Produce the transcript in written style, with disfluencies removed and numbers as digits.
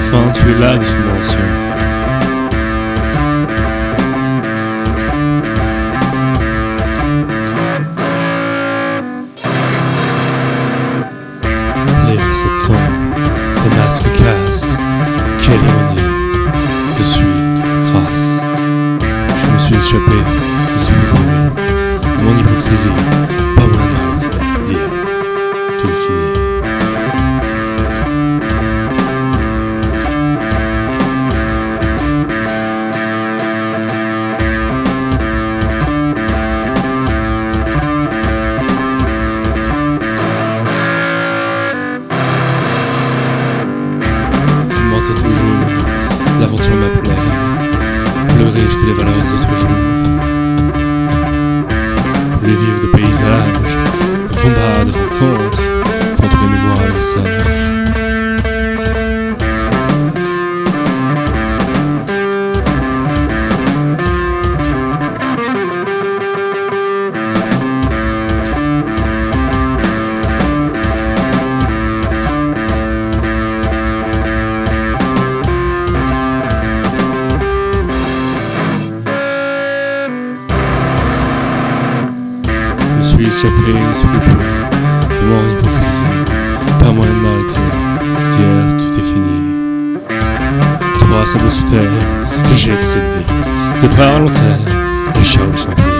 enfin tu es là doucement ancien. Les facettes tombent, les masques cassent. Quelle ironie, de suie, de grâce. Je me suis échappé de ce fou bruit, de mon hypocrisie. Pas moyen de m'arrêter, dire tout est fini. Toujours, l'aventure m'appelait, plus riche que les valeurs d'autres jours. Je voulais vivre de paysages, de combats, de rencontres, contre les mémoires et messages. Je suis échappé de ce fou bruit, de mon hypocrisie. Pas moyen de m'arrêter, dire tout est fini. 3 sabots sous terre, je jette cette vie. Départ volontaire, les charles sans vie.